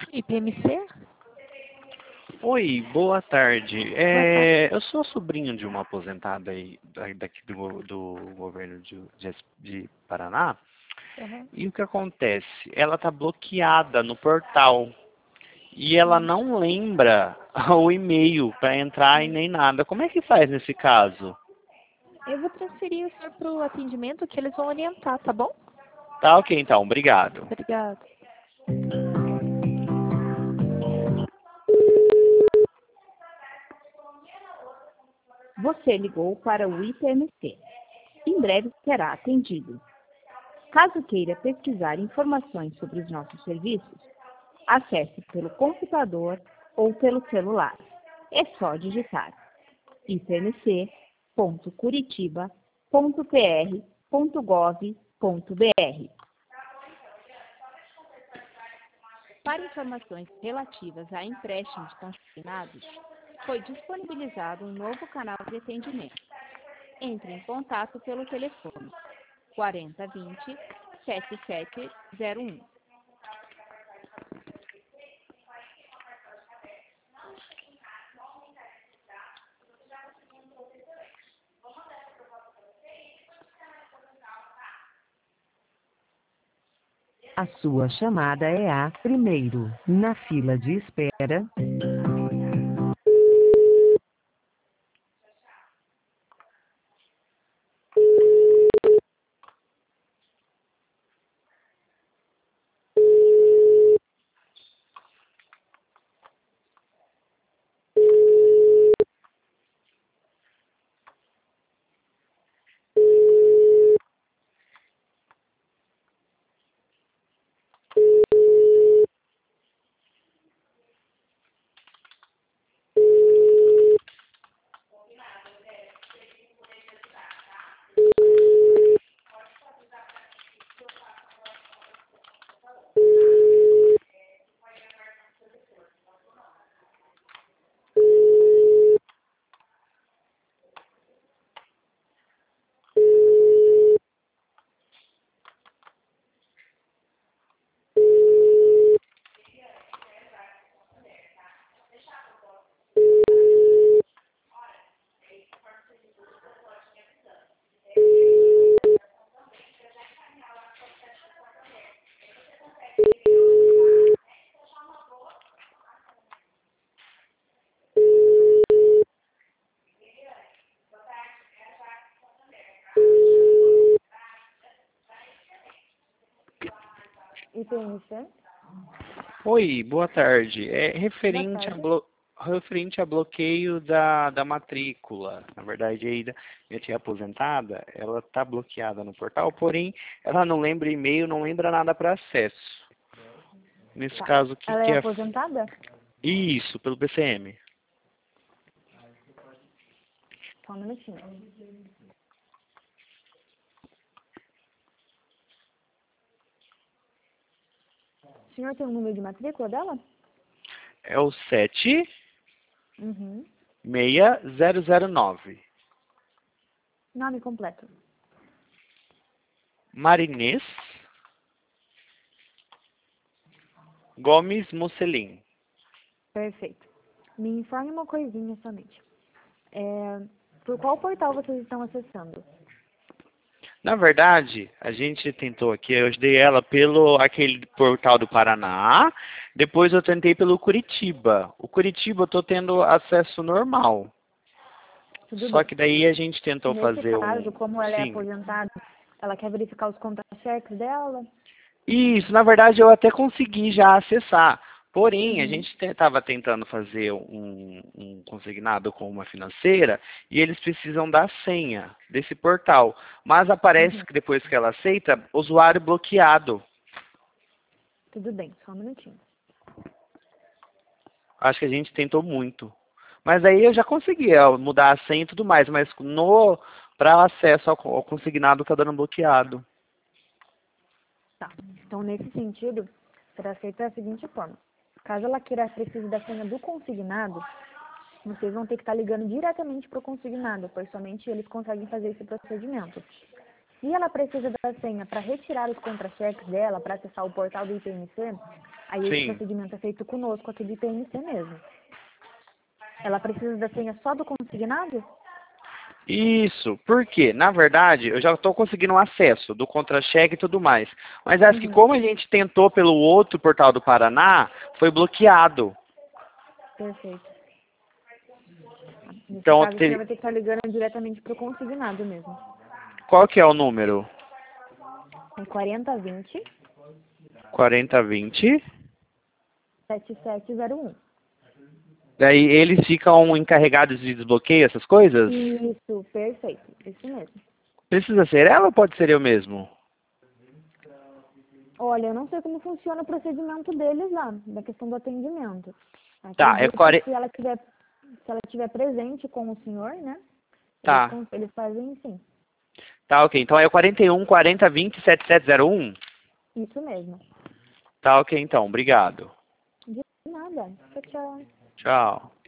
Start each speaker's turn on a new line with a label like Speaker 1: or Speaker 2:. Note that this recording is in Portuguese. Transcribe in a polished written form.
Speaker 1: IPMC?
Speaker 2: Oi, boa tarde.
Speaker 1: Boa tarde.
Speaker 2: Eu sou sobrinho de uma aposentada aí, daqui do governo de Paraná.
Speaker 1: Uhum.
Speaker 2: E o que acontece? Ela está bloqueada no portal e ela não lembra o e-mail para entrar e nem nada. Como é que faz nesse caso?
Speaker 1: Eu vou transferir o senhor para o atendimento que eles vão orientar, tá bom?
Speaker 2: Tá ok, então. Obrigado.
Speaker 1: Obrigada.
Speaker 3: Você ligou para o IPMC. Em breve será atendido. Caso queira pesquisar informações sobre os nossos serviços, acesse pelo computador ou pelo celular. É só digitar ipmc.curitiba.pr.gov.br. Para informações relativas a empréstimos consignados, foi disponibilizado um novo canal de atendimento. Entre em contato pelo telefone 4020-7701.
Speaker 4: A sua chamada é a primeiro na fila de espera.
Speaker 1: IPMC?
Speaker 2: Oi, boa tarde. É
Speaker 1: Boa tarde.
Speaker 2: referente a bloqueio da matrícula. Na verdade, minha tia aposentada, ela está bloqueada no portal, porém, ela não lembra e-mail, não lembra nada para acesso. Nesse
Speaker 1: Tá.
Speaker 2: caso, o que
Speaker 1: Ela
Speaker 2: que
Speaker 1: é
Speaker 2: é?
Speaker 1: aposentada?
Speaker 2: Isso, pelo PCM.
Speaker 1: Só um minutinho. O senhor tem o número de matrícula dela?
Speaker 2: É o
Speaker 1: Uhum.
Speaker 2: 76009.
Speaker 1: Nome completo.
Speaker 2: Marinês Gomes Mocelin.
Speaker 1: Perfeito. Me informe uma coisinha somente. Por qual portal vocês estão acessando?
Speaker 2: Na verdade, a gente tentou aqui, eu ajudei ela pelo aquele portal do Paraná, depois eu tentei pelo Curitiba. O Curitiba eu tô tendo acesso normal.
Speaker 1: Tudo
Speaker 2: Só
Speaker 1: bem.
Speaker 2: que daí a gente tentou
Speaker 1: Nesse
Speaker 2: fazer
Speaker 1: caso, como ela é
Speaker 2: sim.
Speaker 1: aposentada, ela quer verificar os contra-cheques dela?
Speaker 2: Isso, na verdade eu até consegui já acessar. Porém, a
Speaker 1: Uhum.
Speaker 2: gente estava tentando fazer um consignado com uma financeira e eles precisam da senha desse portal. Mas aparece
Speaker 1: Uhum.
Speaker 2: que depois que ela aceita, usuário bloqueado.
Speaker 1: Tudo bem, só um minutinho.
Speaker 2: Acho que a gente tentou muito. Mas aí eu já consegui mudar a senha e tudo mais, mas para acesso ao consignado está dando bloqueado.
Speaker 1: Tá. Então, nesse sentido, será feita da seguinte forma. Caso ela queira precise da senha do consignado, vocês vão ter que estar ligando diretamente para o consignado, pois somente eles conseguem fazer esse procedimento. Se ela precisa da senha para retirar os contra-cheques dela, para acessar o portal do IPMC, Aí esse
Speaker 2: Sim.
Speaker 1: procedimento é feito conosco aqui do IPMC mesmo. Ela precisa da senha só do consignado?
Speaker 2: Isso, porque, na verdade, eu já estou conseguindo um acesso do contra-cheque e tudo mais. Mas acho que como a gente tentou pelo outro portal do Paraná, foi bloqueado.
Speaker 1: Perfeito. Nesse
Speaker 2: Então,
Speaker 1: caso, o senhor vai ter que estar ligando diretamente para o consignado mesmo.
Speaker 2: qual que é o número?
Speaker 1: É 4020
Speaker 2: 4020.
Speaker 1: 7701.
Speaker 2: Daí eles ficam encarregados de desbloqueio, essas coisas?
Speaker 1: Isso, perfeito. Isso mesmo.
Speaker 2: Precisa ser ela ou pode ser eu mesmo?
Speaker 1: Olha, eu não sei como funciona o procedimento deles lá, da questão do atendimento.
Speaker 2: Tá,
Speaker 1: Acredito que se ela estiver presente com o senhor, né?
Speaker 2: Tá.
Speaker 1: Eles fazem sim.
Speaker 2: Tá, ok. Então é o 41 40 20 7701?
Speaker 1: Isso mesmo.
Speaker 2: Tá, ok, então. Obrigado.
Speaker 1: De nada. Tchau, tchau.
Speaker 2: Tchau.